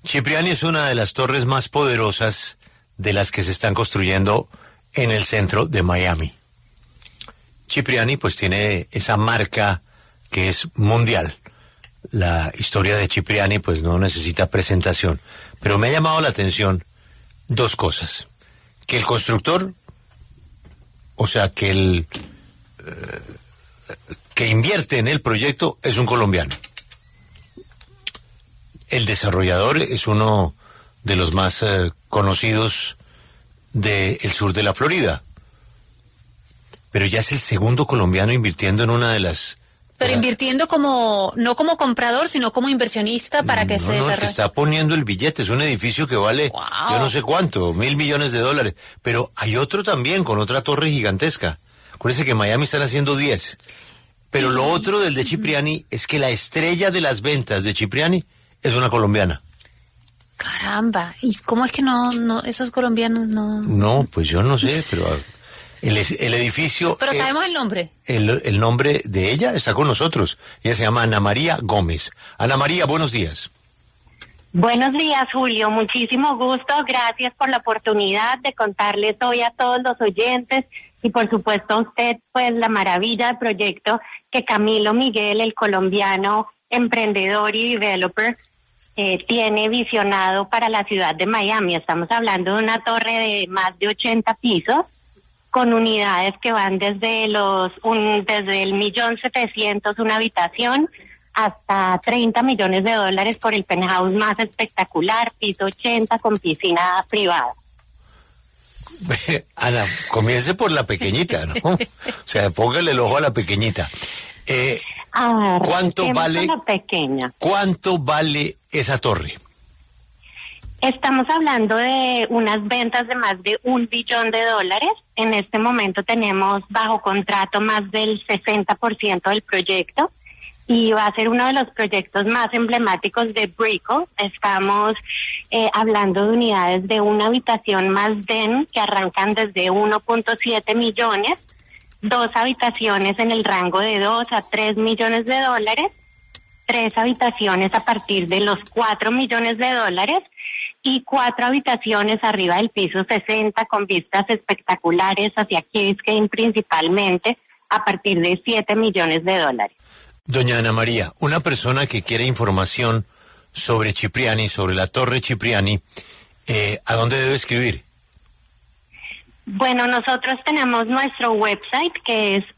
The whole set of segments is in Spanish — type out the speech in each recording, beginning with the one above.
Cipriani es una de las torres más poderosas de las que se están construyendo en el centro de Miami. Cipriani pues tiene esa marca que es mundial. La historia de Cipriani pues no necesita presentación, pero me ha llamado la atención dos cosas: que el constructor, o sea, que el que invierte en el proyecto es un colombiano. El desarrollador es uno de los más conocidos del sur de la Florida, pero ya es el segundo colombiano invirtiendo en una de las... Pero invirtiendo como, no como comprador, sino como inversionista para que se desarrolle. No, el que está poniendo el billete es un edificio que vale, yo no sé cuánto, $1.000 millones. Pero hay otro también, con otra torre gigantesca. Acuérdense que en Miami están haciendo 10. Pero lo otro del de Cipriani es que la estrella de las ventas de Cipriani es una colombiana. Caramba, ¿y cómo es que no esos colombianos no...? No, pues yo no sé, pero... El edificio... Pero sabemos el nombre. El nombre de ella está con nosotros. Ella se llama Ana María Gómez. Ana María, buenos días. Buenos días, Julio. Muchísimo gusto. Gracias por la oportunidad de contarles hoy a todos los oyentes y por supuesto a usted, pues la maravilla del proyecto que Camilo Miguel, el colombiano emprendedor y developer, tiene visionado para la ciudad de Miami. Estamos hablando de una torre de más de 80 pisos, con unidades que van desde el $1.700.000 una habitación hasta $30 millones por el penthouse más espectacular, piso 80 con piscina privada. Ana, comience por la pequeñita, ¿no? O sea, póngale el ojo a la pequeñita. ¿Cuánto vale? La pequeña. ¿Cuánto vale esa torre? Estamos hablando de unas ventas de más de $1 billón. En este momento tenemos bajo contrato más del 60% del proyecto y va a ser uno de los proyectos más emblemáticos de Brickell. Estamos hablando de unidades de una habitación más den que arrancan desde 1.7 millones, 2 habitaciones en el rango de 2 a 3 millones de dólares, 3 habitaciones a partir de los $4 millones y 4 habitaciones arriba del piso 60 con vistas espectaculares hacia Key Biscayne principalmente a partir de $7 millones. Doña Ana María, una persona que quiere información sobre Cipriani, sobre la torre Cipriani, ¿a dónde debe escribir? Bueno, nosotros tenemos nuestro website que es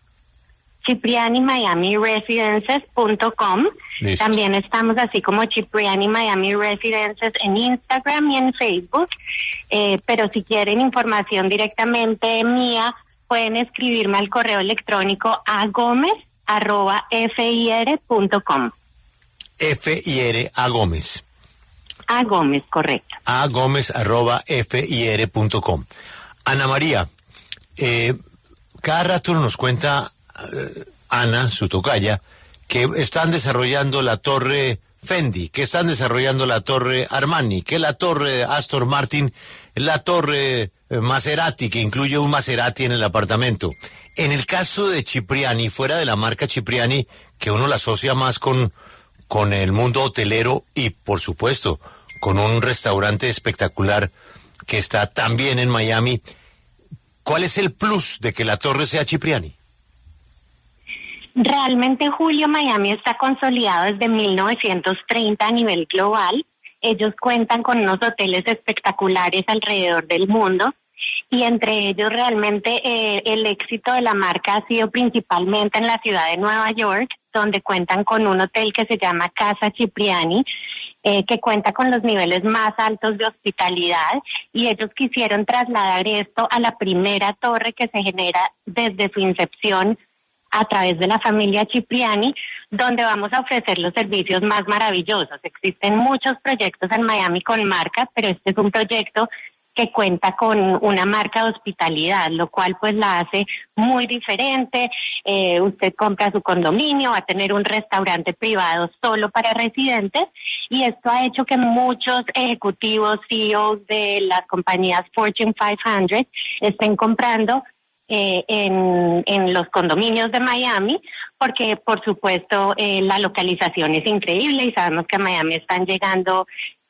ciprianimiamiresidences.com. También estamos así como Cipriani Miami Residences en Instagram y en Facebook. Pero si quieren información directamente mía, pueden escribirme al correo electrónico a gomez@fir.com. FIR a Gómez. A Gómez, correcto. A Gómez@fir.com. Ana María, cada rato nos cuenta Ana, su tocaya, que están desarrollando la torre Fendi, que están desarrollando la torre Armani, que la torre Aston Martin, la torre Maserati, que incluye un Maserati en el apartamento. En el caso de Cipriani, fuera de la marca Cipriani, que uno la asocia más con el mundo hotelero y, por supuesto, con un restaurante espectacular que está también en Miami, ¿cuál es el plus de que la torre sea Cipriani? Realmente, Julio, Miami está consolidado desde 1930 a nivel global. Ellos cuentan con unos hoteles espectaculares alrededor del mundo y entre ellos realmente el éxito de la marca ha sido principalmente en la ciudad de Nueva York, donde cuentan con un hotel que se llama Casa Cipriani, que cuenta con los niveles más altos de hospitalidad, y ellos quisieron trasladar esto a la primera torre que se genera desde su incepción a través de la familia Cipriani, donde vamos a ofrecer los servicios más maravillosos. Existen muchos proyectos en Miami con marcas, pero este es un proyecto que cuenta con una marca de hospitalidad, lo cual pues la hace muy diferente. Usted compra su condominio, va a tener un restaurante privado solo para residentes, y esto ha hecho que muchos ejecutivos, CEOs de las compañías Fortune 500 estén comprando en los condominios de Miami, porque por supuesto la localización es increíble y sabemos que a Miami están llegando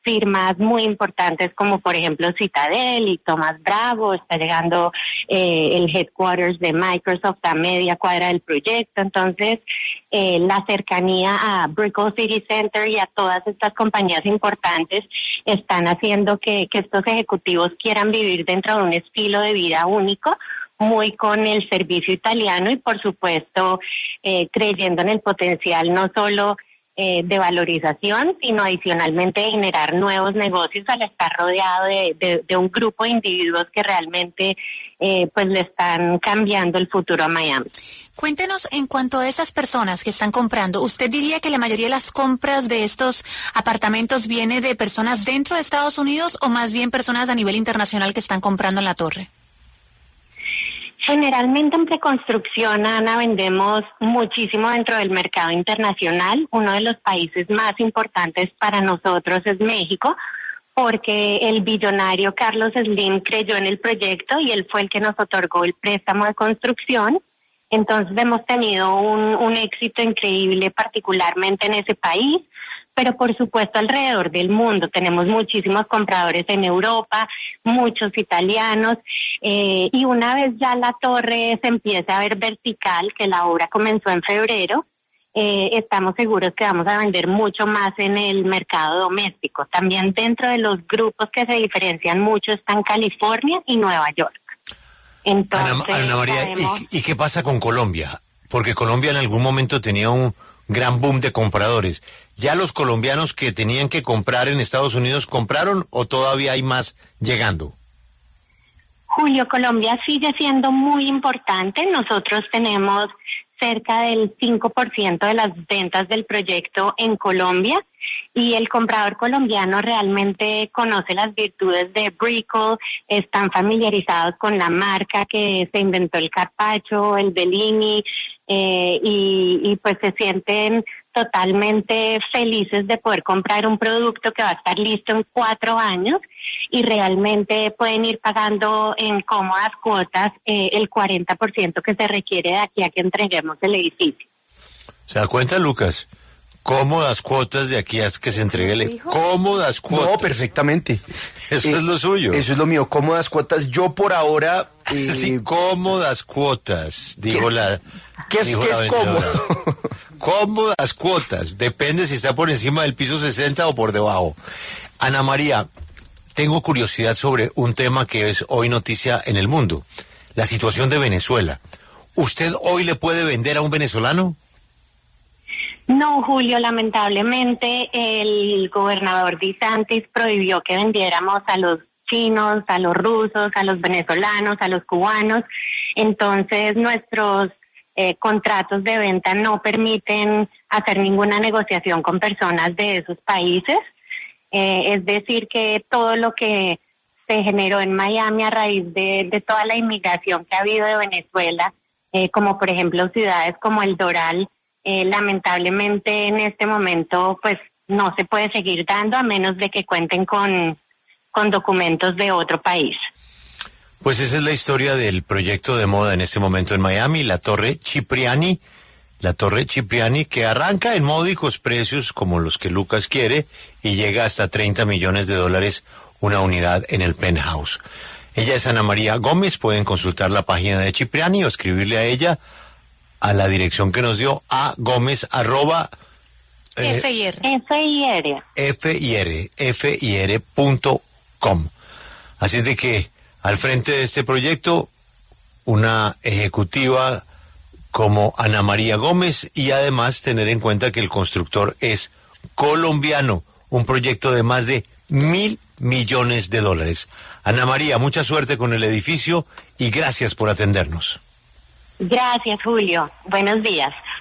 firmas muy importantes como por ejemplo Citadel y Thomas Bravo. Está llegando el headquarters de Microsoft a media cuadra del proyecto. Entonces, la cercanía a Brickell City Center y a todas estas compañías importantes están haciendo que estos ejecutivos quieran vivir dentro de un estilo de vida único, muy con el servicio italiano y por supuesto creyendo en el potencial no solo de valorización, sino adicionalmente de generar nuevos negocios al estar rodeado de un grupo de individuos que realmente pues le están cambiando el futuro a Miami. Cuéntenos en cuanto a esas personas que están comprando, ¿usted diría que la mayoría de las compras de estos apartamentos viene de personas dentro de Estados Unidos o más bien personas a nivel internacional que están comprando en la torre? Generalmente en preconstrucción, Ana, vendemos muchísimo dentro del mercado internacional. Uno de los países más importantes para nosotros es México, porque el billonario Carlos Slim creyó en el proyecto y él fue el que nos otorgó el préstamo de construcción. Entonces hemos tenido un éxito increíble, particularmente en ese país, pero por supuesto alrededor del mundo. Tenemos muchísimos compradores en Europa, muchos italianos, y una vez ya la torre se empiece a ver vertical, que la obra comenzó en febrero, estamos seguros que vamos a vender mucho más en el mercado doméstico. También dentro de los grupos que se diferencian mucho están California y Nueva York. Entonces, Ana María, ¿y qué pasa con Colombia? Porque Colombia en algún momento tenía un gran boom de compradores. ¿Ya los colombianos que tenían que comprar en Estados Unidos compraron o todavía hay más llegando? Julio, Colombia sigue siendo muy importante. Nosotros tenemos cerca del 5% de las ventas del proyecto en Colombia y el comprador colombiano realmente conoce las virtudes de Brickell, están familiarizados con la marca que se inventó el carpaccio, el Bellini, y pues se sienten totalmente felices de poder comprar un producto que va a estar listo en 4 años y realmente pueden ir pagando en cómodas cuotas el 40% que se requiere de aquí a que entreguemos el edificio. ¿Se da cuenta, Lucas? Cómodas cuotas de aquí a que se entregue el... Cómodas cuotas. No, perfectamente. Eso es lo suyo. Eso es lo mío, cómodas cuotas. Yo por ahora... Sí, cómodas cuotas, dijo la... ¿Qué es cómodo? Cómodas cuotas. Depende si está por encima del piso 60 o por debajo. Ana María, tengo curiosidad sobre un tema que es hoy noticia en el mundo. La situación de Venezuela. ¿Usted hoy le puede vender a un venezolano? No, Julio, lamentablemente el gobernador DeSantis prohibió que vendiéramos a los chinos, a los rusos, a los venezolanos, a los cubanos. Entonces nuestros contratos de venta no permiten hacer ninguna negociación con personas de esos países. Es decir, que todo lo que se generó en Miami a raíz de toda la inmigración que ha habido de Venezuela, como por ejemplo ciudades como El Doral, lamentablemente en este momento pues no se puede seguir dando a menos de que cuenten con documentos de otro país. Pues esa es la historia del proyecto de moda en este momento en Miami, la Torre Cipriani, que arranca en módicos precios como los que Lucas quiere y llega hasta $30 millones una unidad en el penthouse. Ella es Ana María Gómez, pueden consultar la página de Cipriani o escribirle a ella a la dirección que nos dio a Gómez FIR.com. Así es de que al frente de este proyecto una ejecutiva como Ana María Gómez y además tener en cuenta que el constructor es colombiano, un proyecto de más de $1.000 millones. Ana María, mucha suerte con el edificio y gracias por atendernos. Gracias, Julio. Buenos días.